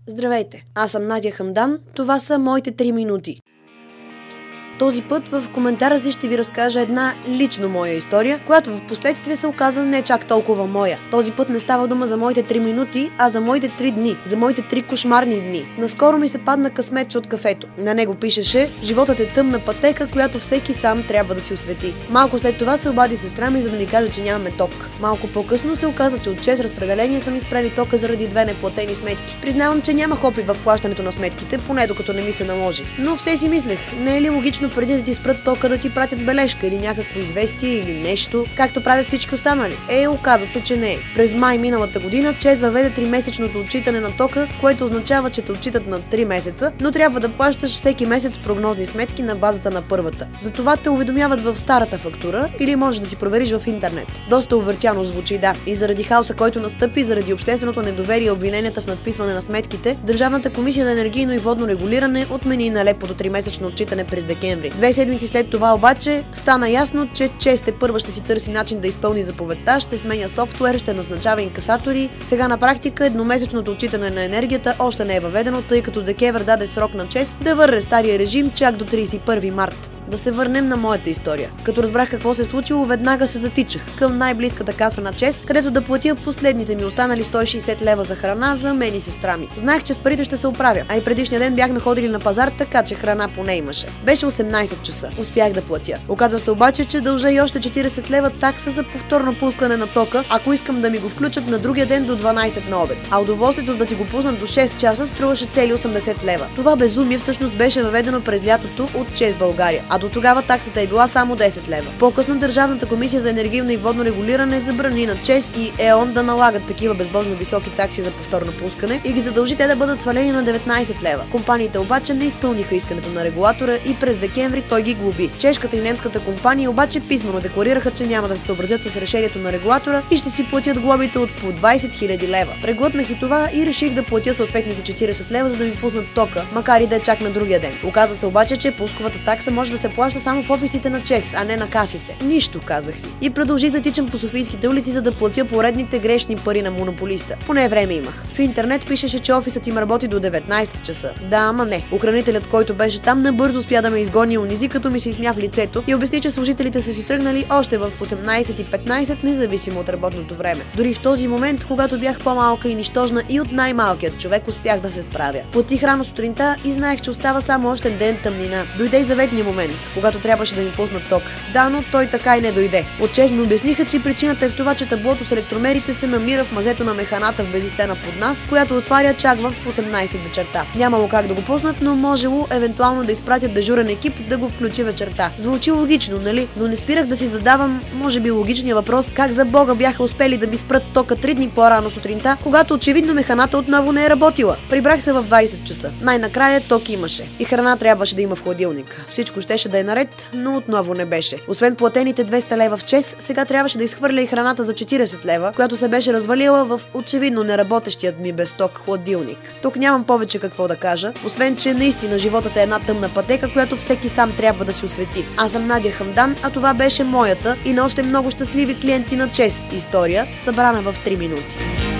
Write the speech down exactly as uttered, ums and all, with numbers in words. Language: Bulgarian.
Здравейте, аз съм Надя Хамдан, това са моите три минути. Този път в коментара си ще ви разкажа една лично моя история, която в последствие се оказа не чак толкова моя. Този път не става дума за моите три минути, а за моите три дни, за моите три кошмарни дни. Наскоро ми се падна късметче от кафето. На него пишеше: животът е тъмна пътека, която всеки сам трябва да си освети. Малко след това се обади сестра ми, за да ми каже, че нямаме ток. Малко по-късно се оказа, че от ЧЕЗ разпределение са ми спрели тока заради две неплатени сметки. Признавам, че нямах опит в плащането на сметките, поне докато не ми се наложи. Но все си мислех, не е ли логично преди да ти спрат тока да ти пратят бележка или някакво известие или нещо, както правят всички останали? Е, оказа се, че не е. През май миналата година ЧЕЗ въведе тримесечното отчитане на тока, което означава, че те отчитат на три месеца, но трябва да плащаш всеки месец прогнозни сметки на базата на първата. Затова те уведомяват в старата фактура или можеш да си провериш в интернет. Доста увъртяно звучи, да. И заради хаоса, който настъпи, заради общественото недоверие и обвиненията в надписване на сметките, Държавната комисия за енергийно и водно регулиране отмени налепото тримесечно отчитане през декември. Две седмици след това обаче стана ясно, че ЧЕЗ тепърва ще си търси начин да изпълни заповедта, ще сменя софтуер, ще назначава инкасатори. Сега на практика едномесечното отчитане на енергията още не е въведено, тъй като ДКЕВР даде срок на ЧЕЗ да върне стария режим чак до тридесет и първи март. Да се върнем на моята история. Като разбрах какво се е случило, веднага се затичах към най-близката каса на ЧЕЗ, където да платя последните ми останали сто и шейсет лева за храна за мен и сестра ми. Знаех, че с парите ще се оправя, а и предишния ден бяхме ходили на пазар, така че храна поне имаше. Беше осемнайсет часа. Успях да платя. Оказа се обаче, че дължа и още четирийсет лева такса за повторно пускане на тока, ако искам да ми го включат на другия ден до дванайсет на обед. А удоволствието да ти го пуснат до шест часа струваше цели осемдесет лева. Това безумие всъщност беше въведено през лятото от ЧЕЗ България, а до тогава таксата е била само десет лева. По-късно Държавната комисия за енергийно и водно регулиране забрани на ЧЕЗ и ЕОН да налагат такива безбожно високи такси за повторно пускане и ги задължи те да бъдат свалени на деветнайсет лева. Компаниите обаче не изпълниха искането на регулатора и през декември той ги глоби. Чешката и немската компания обаче писмено декларираха, че няма да се съобразят с решението на регулатора и ще си платят глобите от по двайсет хиляди лева. Преглътнах и това и реших да платя съответните четирийсет лева, за да ми пуснат тока, макар и да е чак на другия ден. Оказа се обаче, че пусковата такса може да се плаща само в офисите на ЧЕЗ, а не на касите. Нищо, казах си. И продължих да тичам по софийските улици, за да платя поредните грешни пари на монополиста. Поне време имах. В интернет пишеше, че офисът им работи до деветнайсет часа. Да, ама не. Охранителят, който беше там, набързо успя да ме изгони и унизи, като ми се изсмя в лицето и обясни, че служителите са си тръгнали още в осемнайсет и петнайсет, независимо от работното време. Дори в този момент, когато бях по-малка и нищожна и от най-малкият човек, успях да се справя. Платих рано сутринта и знаех, че остава само още ден тъмнина. Дойде и заветния момент, когато трябваше да ми пуснат ток. Да, но той така и не дойде. От ЧЕЗ ми обясниха, че причината е в това, че таблото с електромерите се намира в мазето на механата в безистена под нас, която отваря чак в осемнайсет вечерта. Нямало как да го пуснат, но можело евентуално да изпратят дежурен екип да го включи вечерта. Звучи логично, нали? Но не спирах да си задавам, може би, логичния въпрос: как за Бога бяха успели да ми спрат тока три дни по-рано сутринта, когато очевидно механата отново не е работила. Прибрах се в двайсет часа. Най-накрая ток имаше. И храна трябваше да има в хладилника. Всичко щеше да е наред, но отново не беше. Освен платените двеста лева в ЧЕЗ, сега трябваше да изхвърля и храната за четирийсет лева, която се беше развалила в очевидно неработещият ми без ток хладилник. Тук нямам повече какво да кажа, освен че наистина животът е една тъмна пътека, която всеки сам трябва да си освети. Аз съм Надя Хамдан, а това беше моята и на още много щастливи клиенти на ЧЕЗ история, събрана в три минути.